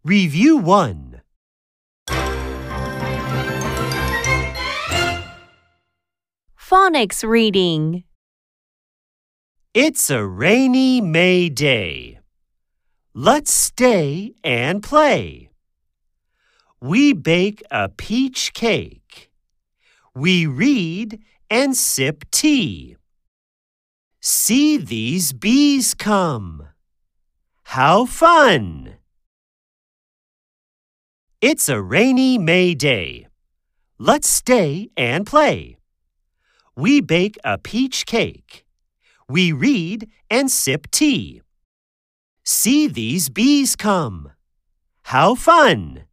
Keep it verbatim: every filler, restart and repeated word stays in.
Review one. Phonics reading. It's a rainy May day. Let's stay and play. We bake a peach cake. We read and sip tea. See these bees come. How fun! It's a rainy May day. Let's stay and play. We bake a peach cake. We read and sip tea. See these bees come. How fun!